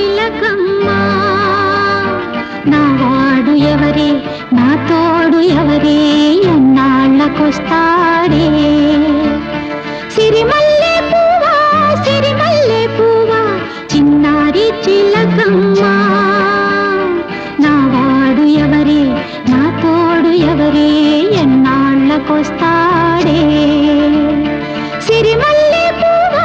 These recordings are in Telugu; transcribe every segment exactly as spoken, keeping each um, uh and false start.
చిలకమ్మ నా వాడు ఎవరే నా తోడు ఎవరే ఎన్నాళ్ళకొస్తాడే సిరిమల్లె పువ్వా సిరిమల్లె పువ్వా చిన్నారి చిలకమ్మ నా వాడు ఎవరే నా తోడు ఎవరే ఎన్నాళ్ళకొస్తాడే సిరిమల్లె పువ్వా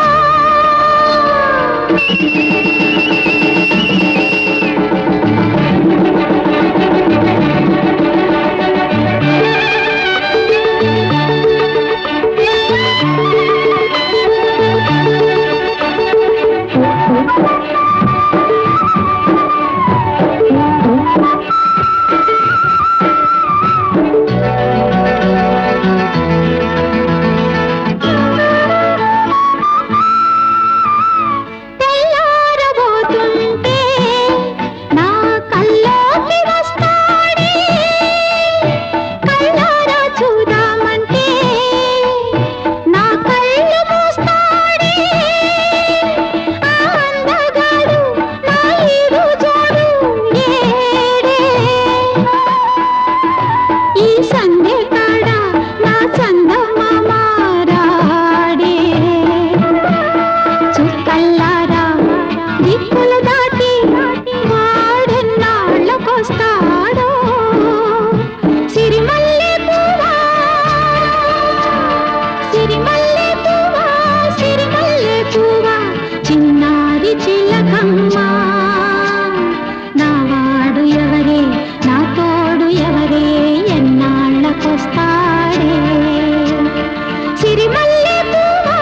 చిన్నారి చిలకమ్మ నా వాడు ఎవరే నా తోడు ఎవరే ఎన్నాళ్ళకొస్తాడే సిరిమల్లె పువ్వా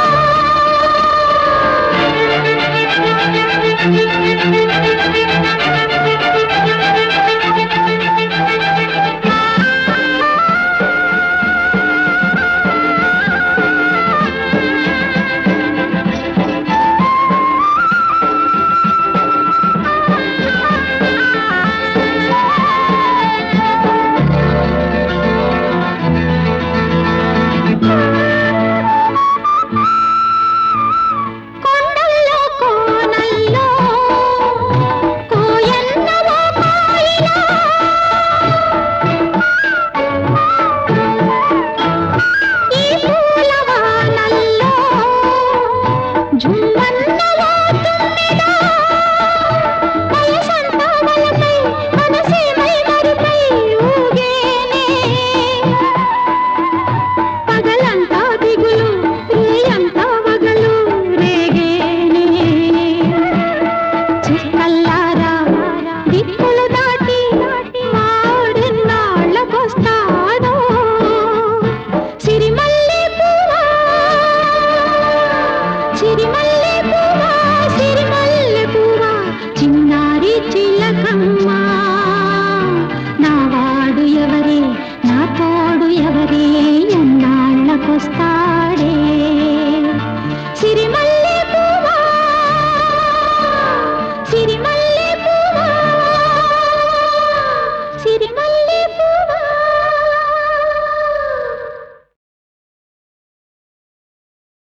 సిరిమల్లె పువ్వా సిరిమల్లె పువ్వా చిన్నారి చిలకమ్మ నా వాడు ఎవరే నా తోడు ఎవరే ఎన్నాళ్ళకొస్తా